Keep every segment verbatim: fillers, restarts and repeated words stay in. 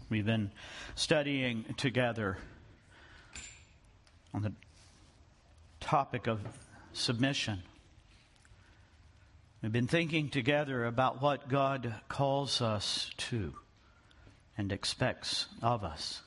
We've been studying together on the topic of submission. We've been thinking together about what God calls us to and expects of us.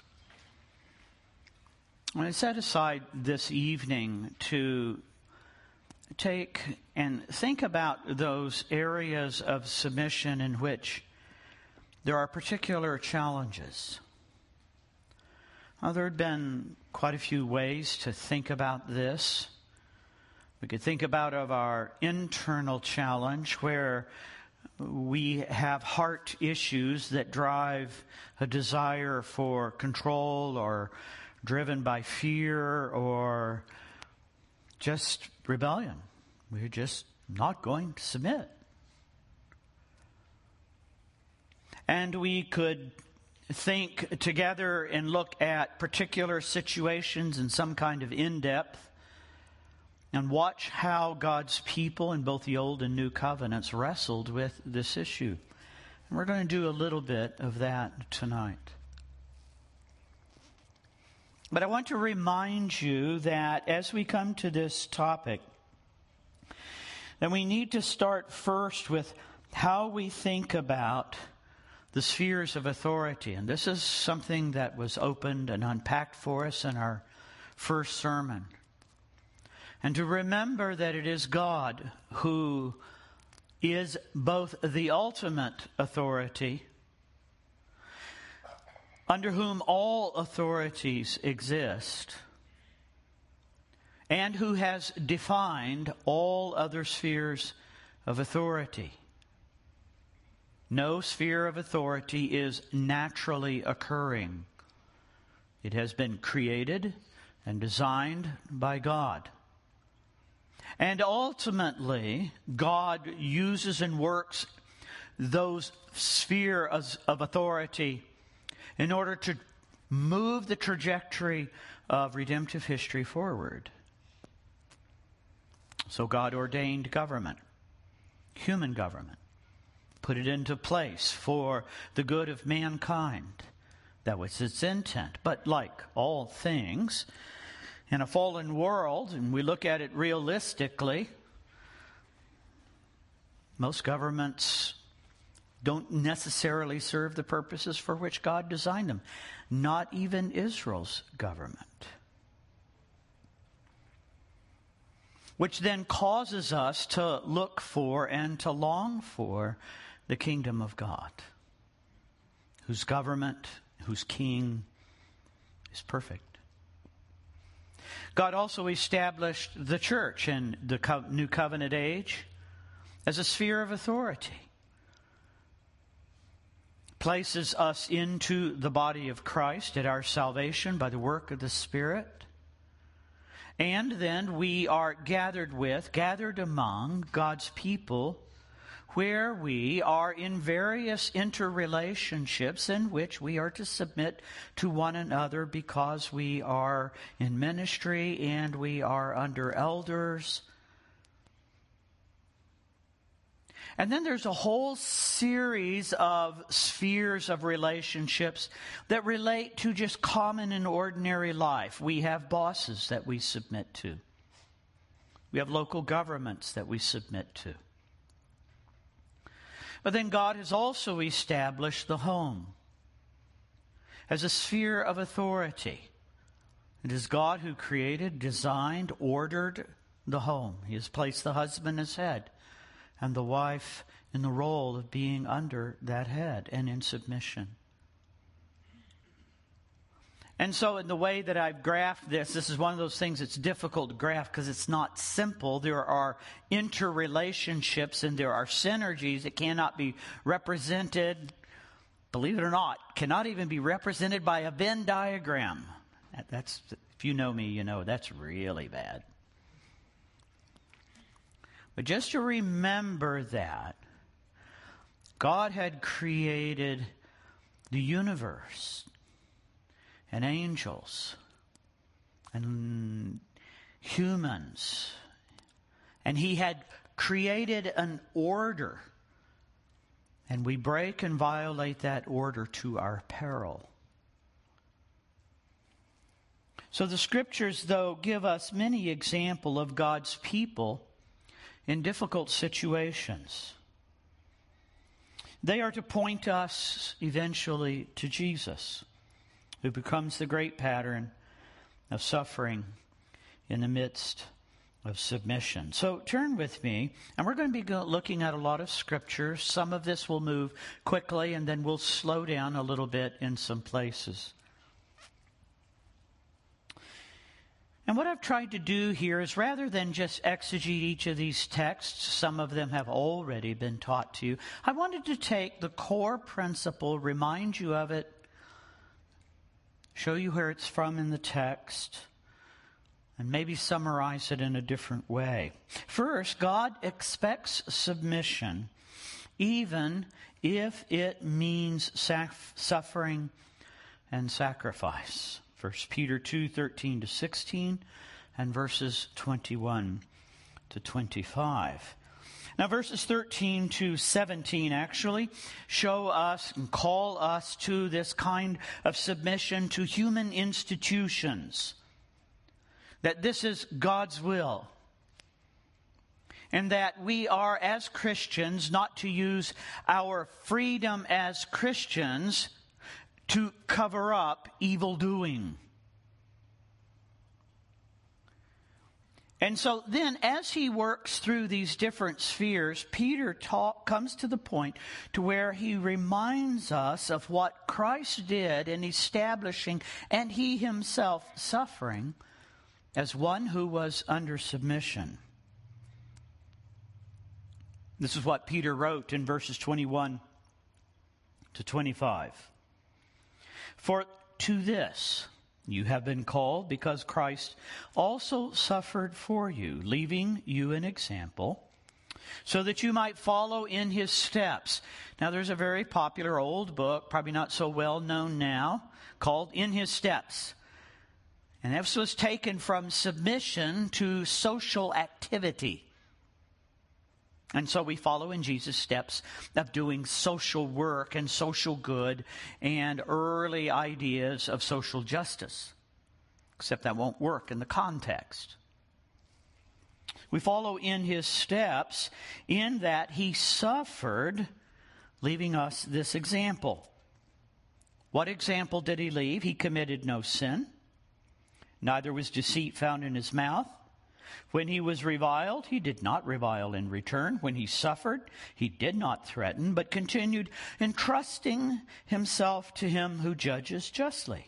I set aside this evening to take and think about those areas of submission in which there are particular challenges. Now, there have been quite a few ways to think about this. We could think about of our internal challenge where we have heart issues that drive a desire for control or driven by fear or just rebellion. We're just not going to submit. And we could think together and look at particular situations in some kind of in-depth and watch how God's people in both the Old and New Covenants wrestled with this issue. And we're going to do a little bit of that tonight. But I want to remind you that as we come to this topic, that we need to start first with how we think about the spheres of authority. And this is something that was opened and unpacked for us in our first sermon. And to remember that it is God who is both the ultimate authority, under whom all authorities exist, and who has defined all other spheres of authority. No sphere of authority is naturally occurring. It has been created and designed by God. And ultimately, God uses and works those spheres of authority in order to move the trajectory of redemptive history forward. So God ordained government, human government, put it into place for the good of mankind. That was its intent. But like all things, in a fallen world, and we look at it realistically, most governments don't necessarily serve the purposes for which God designed them. Not even Israel's government. Which then causes us to look for and to long for the kingdom of God, whose government, whose king is perfect. God also established the church in the New Covenant age as a sphere of authority. Places us into the body of Christ at our salvation by the work of the Spirit. And then we are gathered with, gathered among God's people, where we are in various interrelationships in which we are to submit to one another because we are in ministry and we are under elders. And then there's a whole series of spheres of relationships that relate to just common and ordinary life. We have bosses that we submit to. We have local governments that we submit to. But then God has also established the home as a sphere of authority. It is God who created, designed, ordered the home. He has placed the husband as head and the wife in the role of being under that head and in submission. And so in the way that I've graphed this, this is one of those things that's difficult to graph because it's not simple. There are interrelationships and there are synergies that cannot be represented, believe it or not, cannot even be represented by a Venn diagram. That's, if you know me, you know that's really bad. But just to remember that God had created the universe and angels and humans. And he had created an order. And we break and violate that order to our peril. So the Scriptures, though, give us many examples of God's people in difficult situations. They are to point us eventually to Jesus, who becomes the great pattern of suffering in the midst of submission. So turn with me, and we're going to be go- looking at a lot of Scripture. Some of this will move quickly, and then we'll slow down a little bit in some places. And what I've tried to do here is, rather than just exegete each of these texts, some of them have already been taught to you, I wanted to take the core principle, remind you of it, show you where it's from in the text, and maybe summarize it in a different way. First, God expects submission, even if it means saf- suffering and sacrifice. First Peter two, thirteen to sixteen, and verses twenty-one to twenty-five. Now, verses thirteen to seventeen actually show us and call us to this kind of submission to human institutions. That this is God's will. And that we are, as Christians, not to use our freedom as Christians to cover up evil doing. And so then, as he works through these different spheres, Peter talk, comes to the point to where he reminds us of what Christ did in establishing, and he himself suffering, as one who was under submission. This is what Peter wrote in verses twenty-one to twenty-five. For to this you have been called, because Christ also suffered for you, leaving you an example, so that you might follow in his steps. Now, there's a very popular old book, probably not so well known now, called In His Steps. And this was taken from submission to social activity. And so we follow in Jesus' steps of doing social work and social good and early ideas of social justice. Except that won't work in the context. We follow in his steps in that he suffered, leaving us this example. What example did he leave? He committed no sin. Neither was deceit found in his mouth. When he was reviled, he did not revile in return. When he suffered, he did not threaten, but continued entrusting himself to him who judges justly.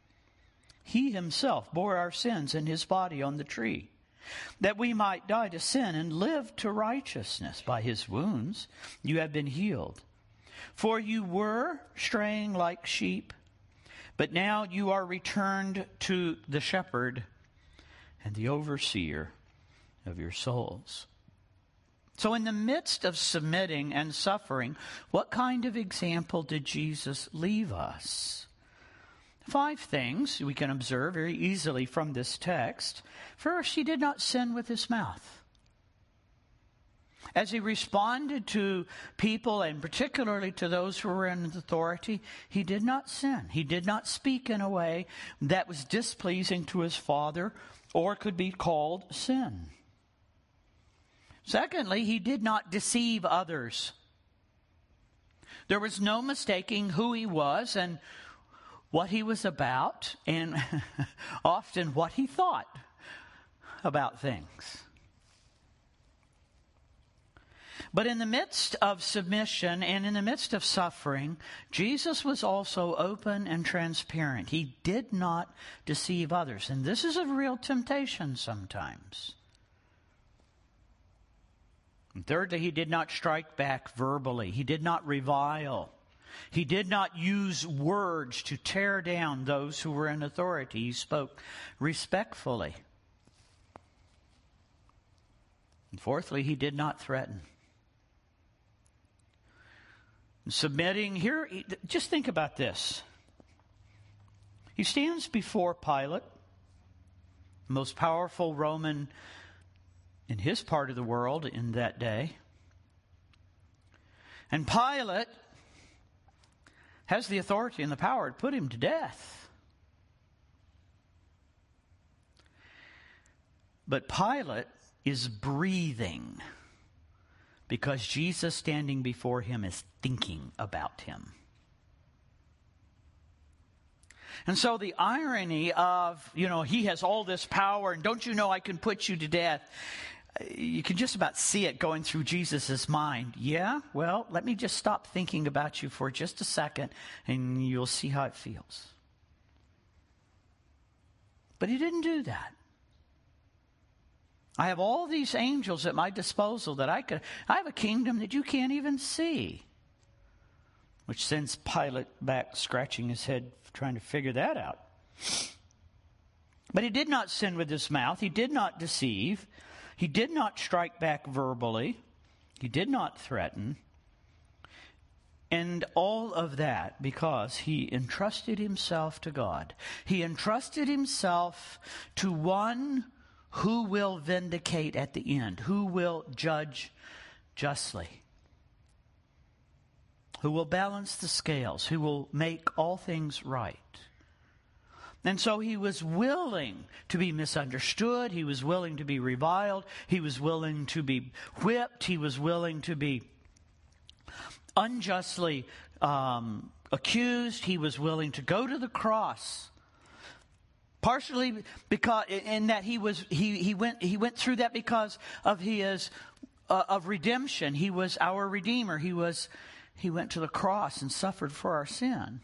He himself bore our sins in his body on the tree, that we might die to sin and live to righteousness. By his wounds you have been healed. For you were straying like sheep, but now you are returned to the shepherd and the overseer of your souls. So in the midst of submitting and suffering, what kind of example did Jesus leave us? Five things we can observe very easily from this text. First, he did not sin with his mouth. As he responded to people, and particularly to those who were in authority, he did not sin. He did not speak in a way that was displeasing to his Father or could be called sin. Secondly, he did not deceive others. There was no mistaking who he was and what he was about, and often what he thought about things. But in the midst of submission and in the midst of suffering, Jesus was also open and transparent. He did not deceive others. And this is a real temptation sometimes. And thirdly, he did not strike back verbally. He did not revile. He did not use words to tear down those who were in authority. He spoke respectfully. And fourthly, he did not threaten. Submitting here, just think about this. He stands before Pilate, the most powerful Roman in his part of the world in that day. And Pilate has the authority and the power to put him to death. But Pilate is breathing because Jesus standing before him is thinking about him. And so the irony of, you know, he has all this power, and don't you know I can put you to death? You can just about see it going through Jesus' mind. Yeah, well, let me just stop thinking about you for just a second, and you'll see how it feels. But he didn't do that. I have all these angels at my disposal that I could, I have a kingdom that you can't even see. Which sends Pilate back scratching his head, trying to figure that out. But he did not sin with his mouth. He did not deceive. He did not strike back verbally. He did not threaten. And all of that because he entrusted himself to God. He entrusted himself to one who will vindicate at the end, who will judge justly, who will balance the scales, who will make all things right. And so he was willing to be misunderstood. He was willing to be reviled. He was willing to be whipped. He was willing to be unjustly um, accused. He was willing to go to the cross. Partially because in that he was he he went he went through that because of his uh, of redemption. He was our Redeemer. He was he went to the cross and suffered for our sin.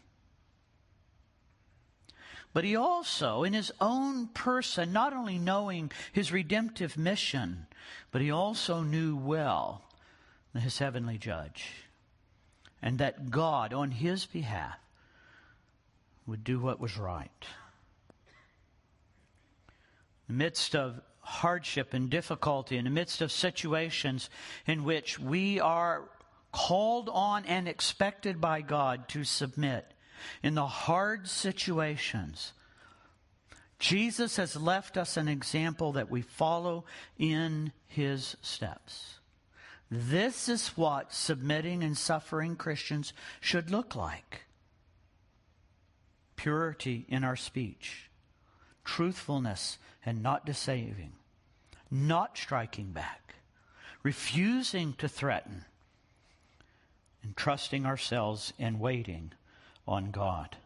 But he also, in his own person, not only knowing his redemptive mission, but he also knew well his heavenly judge, and that God, on his behalf, would do what was right. In the midst of hardship and difficulty, in the midst of situations in which we are called on and expected by God to submit, in the hard situations, Jesus has left us an example that we follow in his steps. This is what submitting and suffering Christians should look like. Purity in our speech, truthfulness and not deceiving, not striking back, refusing to threaten, and trusting ourselves and waiting on God.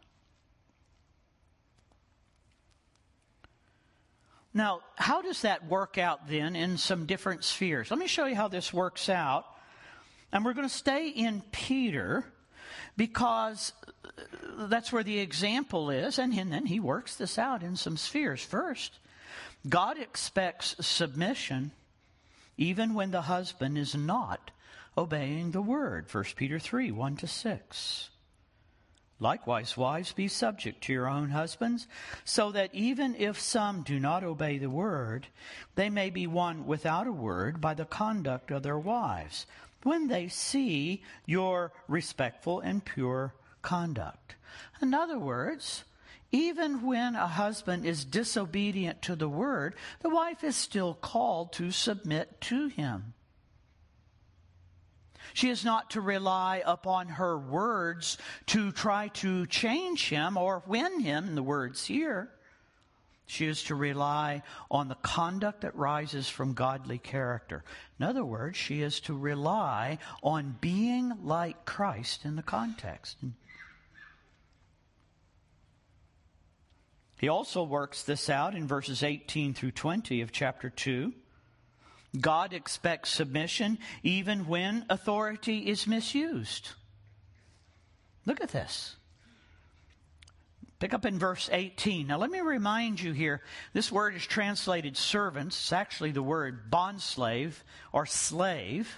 Now, how does that work out then in some different spheres? Let me show you how this works out. And we're going to stay in Peter because that's where the example is. And then he works this out in some spheres. First, God expects submission even when the husband is not obeying the word. First Peter three, one to six. Likewise, wives, be subject to your own husbands, so that even if some do not obey the word, they may be won without a word by the conduct of their wives, when they see your respectful and pure conduct. In other words, even when a husband is disobedient to the word, the wife is still called to submit to him. She is not to rely upon her words to try to change him or win him, in the words here. She is to rely on the conduct that rises from godly character. In other words, she is to rely on being like Christ in the context. He also works this out in verses eighteen through twenty of chapter two. God expects submission even when authority is misused. Look at this. Pick up in verse eighteen. Now let me remind you here, this word is translated servants. It's actually the word bondslave or slave.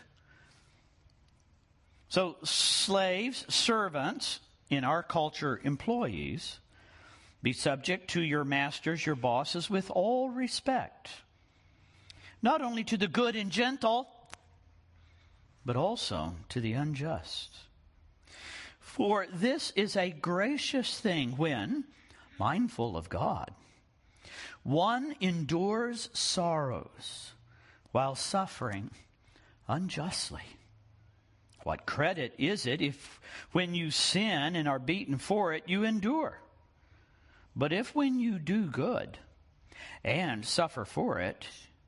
So slaves, servants, in our culture, employees, be subject to your masters, your bosses, with all respect. Not only to the good and gentle, but also to the unjust. For this is a gracious thing when, mindful of God, one endures sorrows while suffering unjustly. What credit is it if when you sin and are beaten for it, you endure? But if when you do good and suffer for it,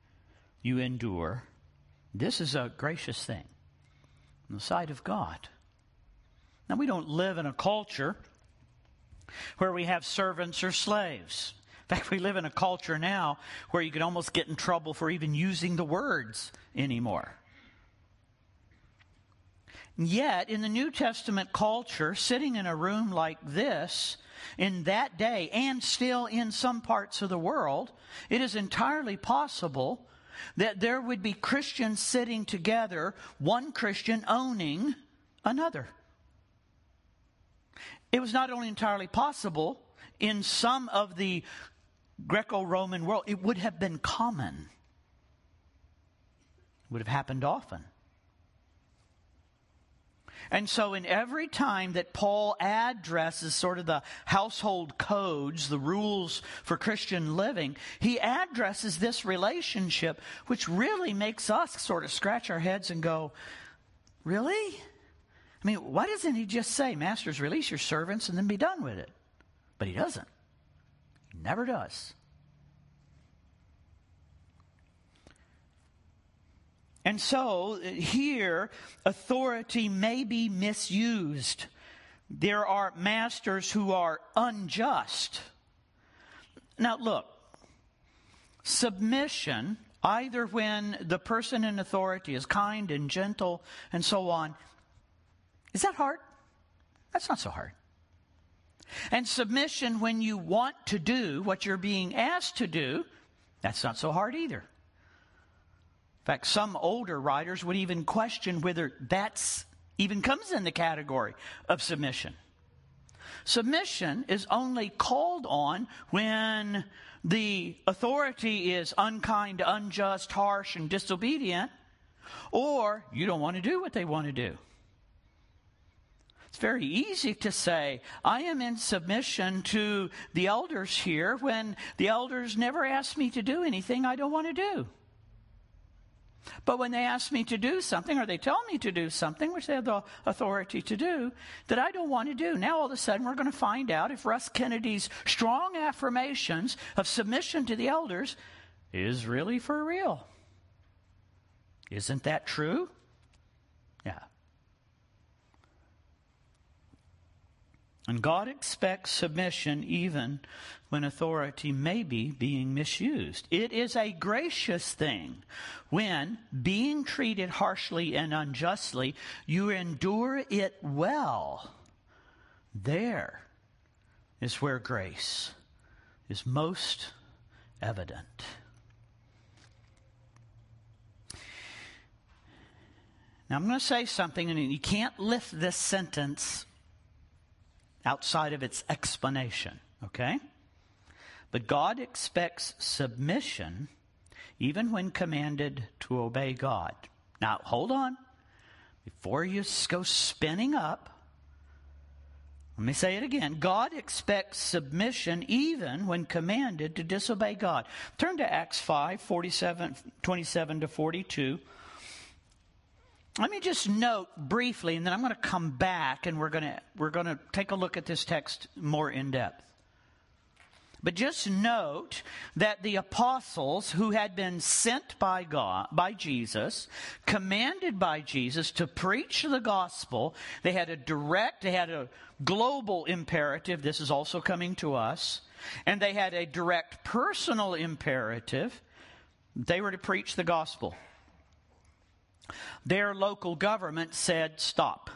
you endure, this is a gracious thing in the sight of God. Now, we don't live in a culture where we have servants or slaves. In fact, we live in a culture now where you can almost get in trouble for even using the words anymore. Yet, in the New Testament culture, sitting in a room like this, in that day, and still in some parts of the world, it is entirely possible that there would be Christians sitting together, one Christian owning another. It was not only entirely possible, in some of the Greco-Roman world, it would have been common. It would have happened often. And so in every time that Paul addresses sort of the household codes, the rules for Christian living, he addresses this relationship, which really makes us sort of scratch our heads and go, really? I mean, why doesn't he just say, masters, release your servants and then be done with it? But he doesn't. He never does. And so here, authority may be misused. There are masters who are unjust. Now look, submission, either when the person in authority is kind and gentle and so on, is that hard? That's not so hard. And submission when you want to do what you're being asked to do, that's not so hard either. In fact, some older writers would even question whether that's even comes in the category of submission. Submission is only called on when the authority is unkind, unjust, harsh, and disobedient, or you don't want to do what they want to do. It's very easy to say, I am in submission to the elders here when the elders never ask me to do anything I don't want to do. But when they ask me to do something, or they tell me to do something, which they have the authority to do, that I don't want to do, now all of a sudden we're going to find out if Russ Kennedy's strong affirmations of submission to the elders is really for real. Isn't that true? Yeah. And God expects submission even when authority may be being misused. It is a gracious thing when, being treated harshly and unjustly, you endure it well. There is where grace is most evident. Now I'm going to say something, and you can't lift this sentence outside of its explanation, okay? But God expects submission even when commanded to obey God. Now, hold on. Before you go spinning up, let me say it again. God expects submission even when commanded to disobey God. Turn to Acts five, forty-seven, twenty-seven to forty-two. Let me just note briefly, and then I'm going to come back and we're going to we're going to take a look at this text more in depth. But just note that the apostles who had been sent by God, by Jesus, commanded by Jesus to preach the gospel, they had a direct, they had a global imperative. This is also coming to us. And they had a direct personal imperative. They were to preach the gospel. Their local government said, stop.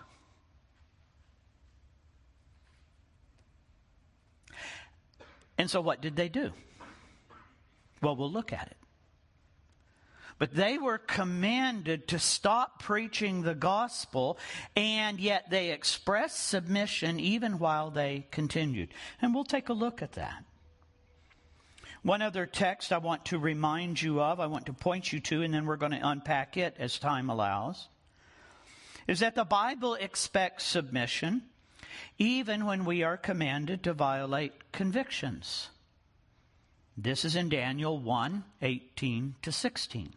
And so what did they do? Well, we'll look at it. But they were commanded to stop preaching the gospel, and yet they expressed submission even while they continued. And we'll take a look at that. One other text I want to remind you of, I want to point you to, and then we're going to unpack it as time allows, is that the Bible expects submission even when we are commanded to violate convictions. This is in Daniel one, eighteen to sixteen.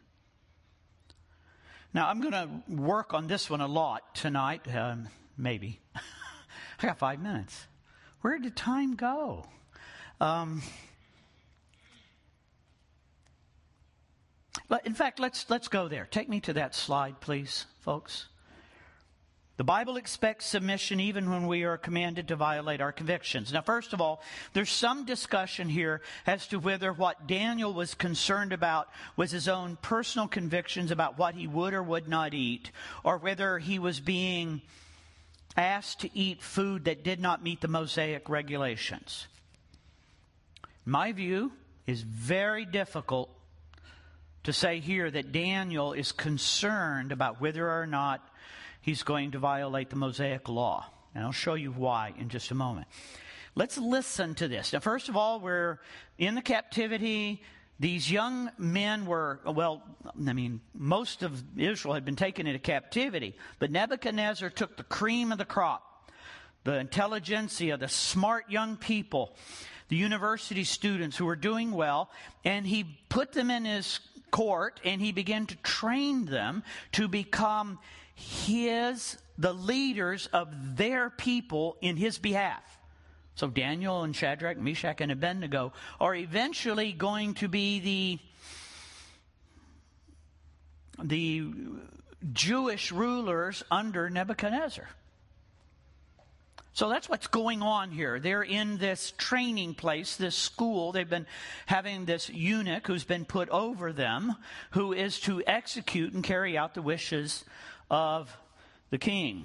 Now, I'm going to work on this one a lot tonight, um, maybe. I got five minutes. Where did time go? Um... In fact, let's let's go there. Take me to that slide, please, folks. The Bible expects submission even when we are commanded to violate our convictions. Now, first of all, there's some discussion here as to whether what Daniel was concerned about was his own personal convictions about what he would or would not eat, or whether he was being asked to eat food that did not meet the Mosaic regulations. My view is very difficult to say here that Daniel is concerned about whether or not he's going to violate the Mosaic law. And I'll show you why in just a moment. Let's listen to this. Now, first of all, we're in the captivity. These young men were, well, I mean, most of Israel had been taken into captivity. But Nebuchadnezzar took the cream of the crop, the intelligentsia, the smart young people, the university students who were doing well, and he put them in his court, and he began to train them to become his, the leaders of their people in his behalf. So Daniel and Shadrach, Meshach, and Abednego are eventually going to be the, the Jewish rulers under Nebuchadnezzar. So that's what's going on here. They're in this training place, this school. They've been having this eunuch who's been put over them, who is to execute and carry out the wishes of the king.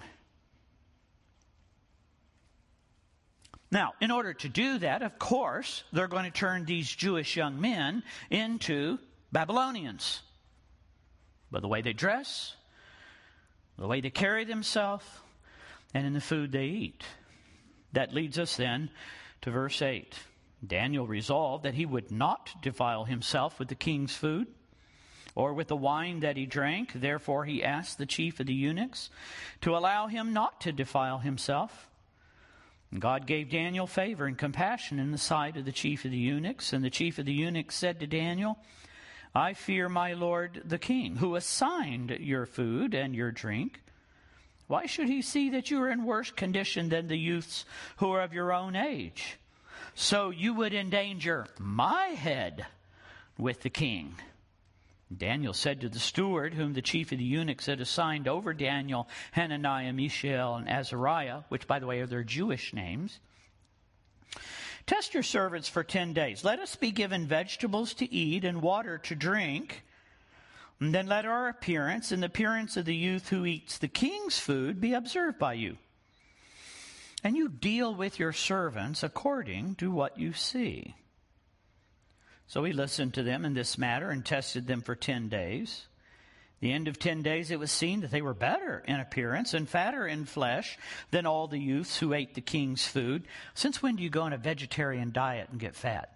Now, in order to do that, of course, they're going to turn these Jewish young men into Babylonians. By the way they dress, the way they carry themselves, and in the food they eat. That leads us then to verse eight. Daniel resolved that he would not defile himself with the king's food or with the wine that he drank. Therefore he asked the chief of the eunuchs to allow him not to defile himself. And God gave Daniel favor and compassion in the sight of the chief of the eunuchs. And the chief of the eunuchs said to Daniel, I fear my lord the king, who assigned your food and your drink. Why should he see that you are in worse condition than the youths who are of your own age? So you would endanger my head with the king. Daniel said to the steward, whom the chief of the eunuchs had assigned over Daniel, Hananiah, Mishael, and Azariah, which, by the way, are their Jewish names, test your servants for ten days. Let us be given vegetables to eat and water to drink. And then let our appearance and the appearance of the youth who eats the king's food be observed by you. And you deal with your servants according to what you see. So he listened to them in this matter and tested them for ten days. The end of ten days it was seen that they were better in appearance and fatter in flesh than all the youths who ate the king's food. Since when do you go on a vegetarian diet and get fat?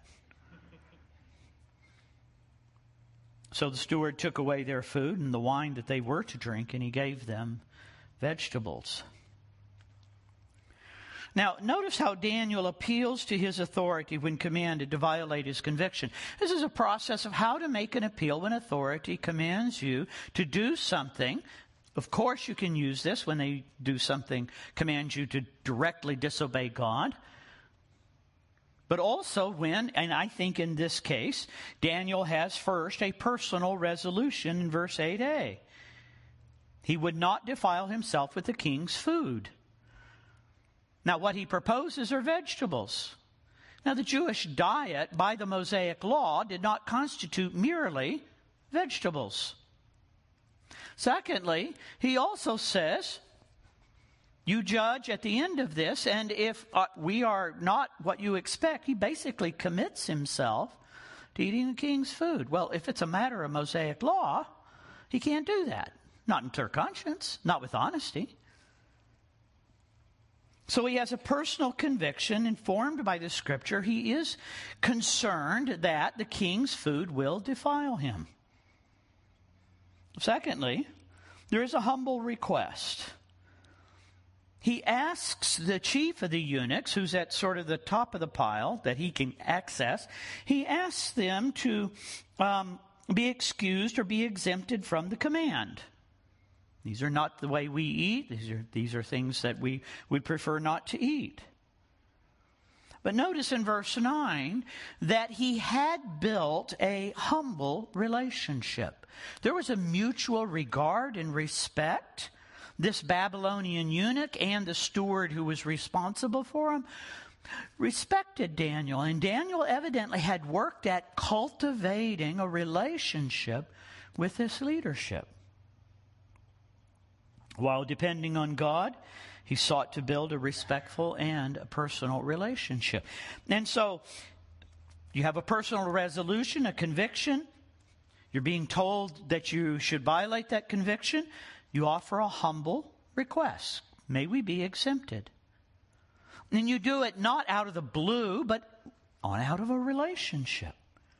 So the steward took away their food and the wine that they were to drink, and he gave them vegetables. Now, notice how Daniel appeals to his authority when commanded to violate his conviction. This is a process of how to make an appeal when authority commands you to do something. Of course, you can use this when they do something, commands you to directly disobey God. But also when, and I think in this case, Daniel has first a personal resolution in verse eight a. He would not defile himself with the king's food. Now what he proposes are vegetables. Now the Jewish diet by the Mosaic law did not constitute merely vegetables. Secondly, he also says, you judge at the end of this, and if uh, we are not what you expect, he basically commits himself to eating the king's food. Well, if it's a matter of Mosaic law, he can't do that. Not in clear conscience, not with honesty. So he has a personal conviction informed by the Scripture. He is concerned that the king's food will defile him. Secondly, there is a humble request. He asks the chief of the eunuchs, who's at sort of the top of the pile that he can access, he asks them to um, be excused or be exempted from the command. These are not the way we eat. These are, these are things that we would prefer not to eat. But notice in verse nine that he had built a humble relationship. There was a mutual regard and respect. This Babylonian eunuch and the steward who was responsible for him respected Daniel. And Daniel evidently had worked at cultivating a relationship with this leadership. While depending on God, he sought to build a respectful and a personal relationship. And so you have a personal resolution, a conviction. You're being told that you should violate that conviction. You offer a humble request. May we be exempted. And you do it not out of the blue, but on out of a relationship.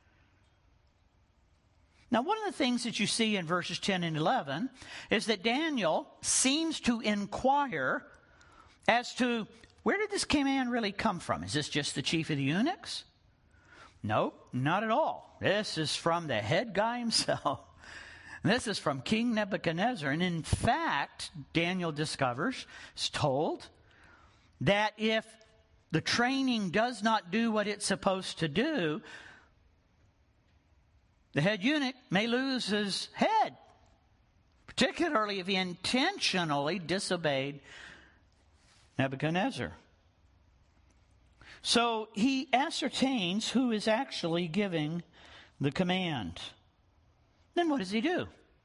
Now, one of the things that you see in verses ten and eleven is that Daniel seems to inquire as to, where did this command really come from? Is this just the chief of the eunuchs? Nope, not at all. This is from the head guy himself. This is from King Nebuchadnezzar. And in fact, Daniel discovers, is told, that if the training does not do what it's supposed to do, the head eunuch may lose his head, particularly if he intentionally disobeyed Nebuchadnezzar. So he ascertains who is actually giving the command. Then what does he do?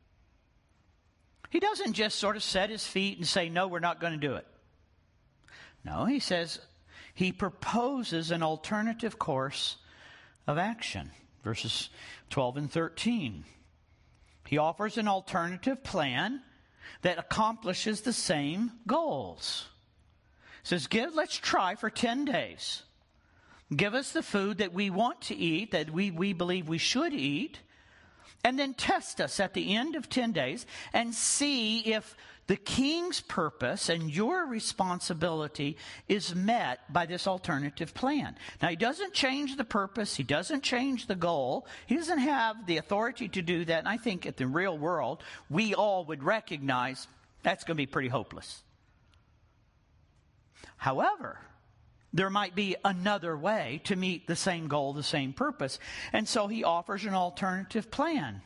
He doesn't just sort of set his feet and say, no, we're not going to do it. No, he says he proposes an alternative course of action. Verses twelve and thirteen. He offers an alternative plan that accomplishes the same goals. He says, Give, let's try for ten days. Give us the food that we want to eat, that we, we believe we should eat, and then test us at the end of ten days and see if the king's purpose and your responsibility is met by this alternative plan. Now, he doesn't change the purpose. He doesn't change the goal. He doesn't have the authority to do that. And I think in the real world, we all would recognize that's going to be pretty hopeless. However, there might be another way to meet the same goal, the same purpose. And so he offers an alternative plan.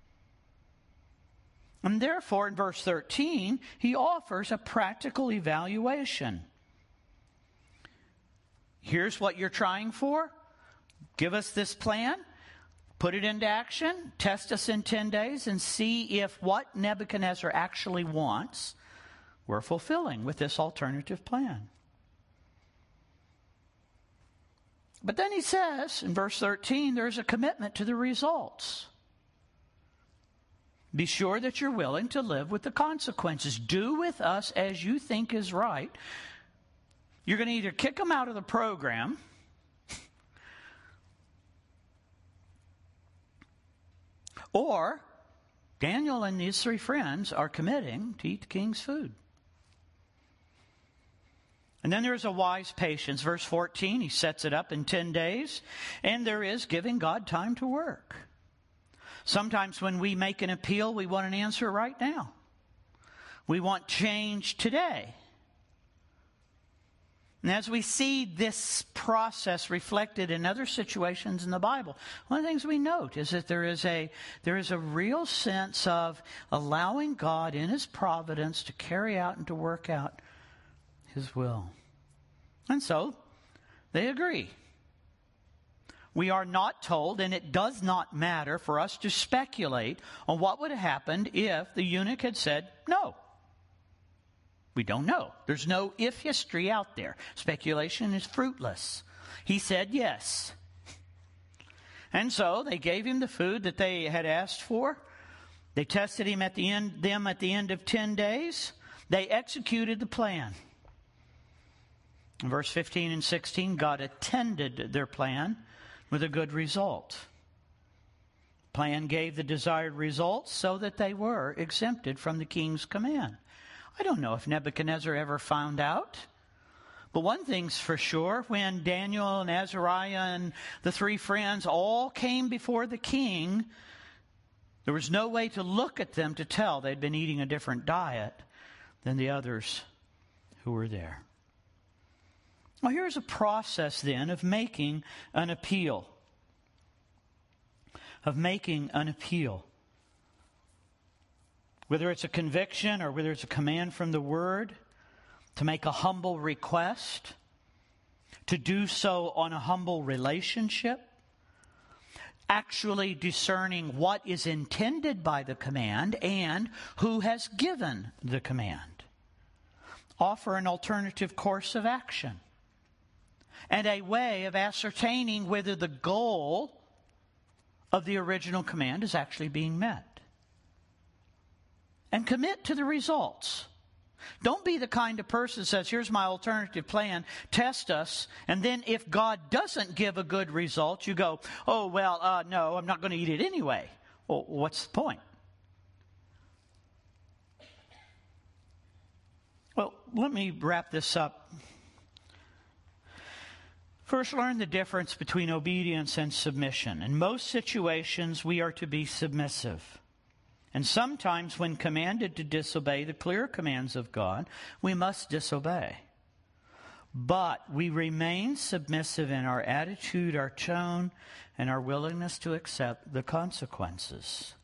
And therefore, in verse thirteen, he offers a practical evaluation. Here's what you're trying for. Give us this plan. Put it into action. Test us in ten days and see if what Nebuchadnezzar actually wants, we're fulfilling with this alternative plan. But then he says, in verse thirteen, there's a commitment to the results. Be sure that you're willing to live with the consequences. Do with us as you think is right. You're going to either kick them out of the program, or Daniel and his three friends are committing to eat the king's food. And then there's a wise patience. Verse fourteen, he sets it up in ten days. And there is giving God time to work. Sometimes when we make an appeal, we want an answer right now. We want change today. And as we see this process reflected in other situations in the Bible, one of the things we note is that there is a there is a real sense of allowing God in His providence to carry out and to work out His will. And so, they agree. We are not told, and it does not matter for us to speculate on what would have happened if the eunuch had said no. We don't know. There's no if history out there. Speculation is fruitless. He said yes. And so they gave him the food that they had asked for. They tested him at the end, them at the end of ten days. They executed the plan. In verse fifteen and sixteen, God attended their plan with a good result. Plan gave the desired results so that they were exempted from the king's command. I don't know if Nebuchadnezzar ever found out. But one thing's for sure, when Daniel and Azariah and the three friends all came before the king, there was no way to look at them to tell they'd been eating a different diet than the others who were there. Well, here's a process then of making an appeal. Of making an appeal. Whether it's a conviction or whether it's a command from the Word, to make a humble request, to do so on a humble relationship, actually discerning what is intended by the command and who has given the command. Offer an alternative course of action and a way of ascertaining whether the goal of the original command is actually being met. And commit to the results. Don't be the kind of person that says, here's my alternative plan, test us, and then if God doesn't give a good result, you go, oh, well, uh, no, I'm not going to eat it anyway. Well, what's the point? Well, let me wrap this up. First, learn the difference between obedience and submission. In most situations, we are to be submissive. And sometimes when commanded to disobey the clear commands of God, we must disobey. But we remain submissive in our attitude, our tone, and our willingness to accept the consequences.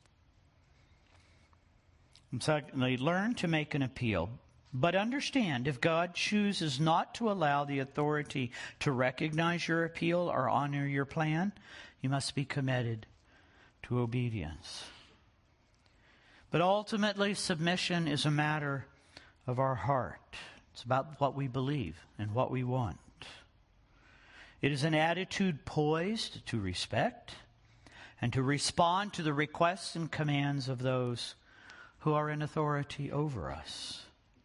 And secondly, learn to make an appeal. But understand, if God chooses not to allow the authority to recognize your appeal or honor your plan, you must be committed to obedience. But ultimately, submission is a matter of our heart. It's about what we believe and what we want. It is an attitude poised to respect and to respond to the requests and commands of those who are in authority over us.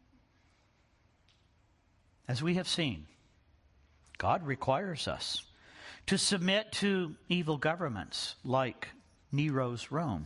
As we have seen, God requires us to submit to evil governments like Nero's Rome.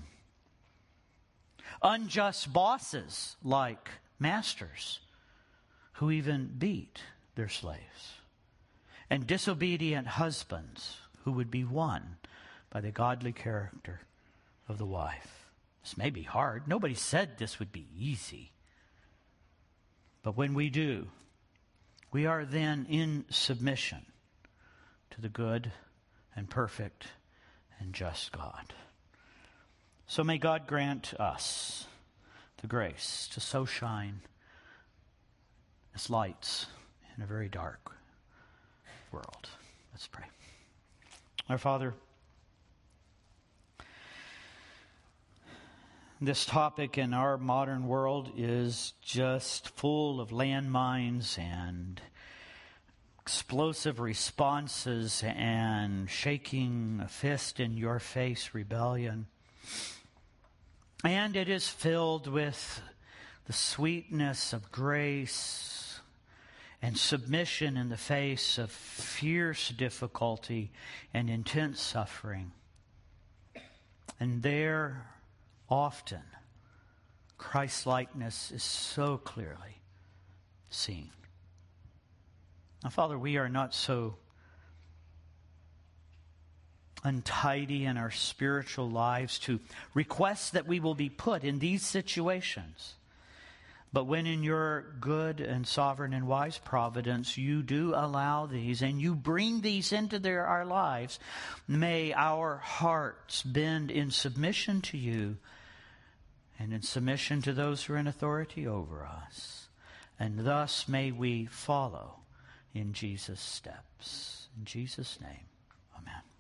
Unjust bosses like masters who even beat their slaves. And disobedient husbands who would be won by the godly character of the wife. This may be hard. Nobody said this would be easy. But when we do, we are then in submission to the good and perfect and just God. So may God grant us the grace to so shine as lights in a very dark world. Let's pray. Our Father, this topic in our modern world is just full of landmines and explosive responses and shaking a fist in your face rebellion. And it is filled with the sweetness of grace and submission in the face of fierce difficulty and intense suffering. And there, often, Christ-likeness is so clearly seen. Now, Father, we are not so untidy in our spiritual lives to request that we will be put in these situations. But when in your good and sovereign and wise providence you do allow these and you bring these into their, our lives, may our hearts bend in submission to you and in submission to those who are in authority over us. And thus may we follow in Jesus' steps. In Jesus' name, amen.